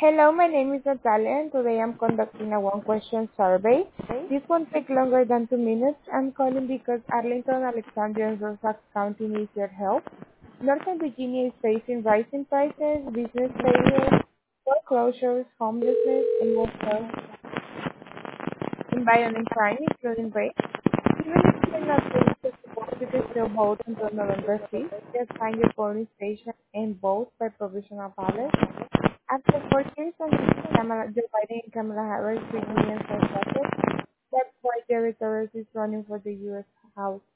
Hello, my name is Natalia, and today I'm conducting a one-question survey. This won't take longer than 2 minutes. I'm calling because Arlington, Alexandria, and Rosa County needs your help. Northern Virginia is facing rising prices, business failures, foreclosures, homelessness, and also environment crime, including rape. Even if you're not ready to support, you can still vote until November 5th. Just find your polling station and vote by provisional ballot. After 4 years on Joe Biden and Kamala Harris reunions are settled, that's why Jerry Torres is running for the U.S. House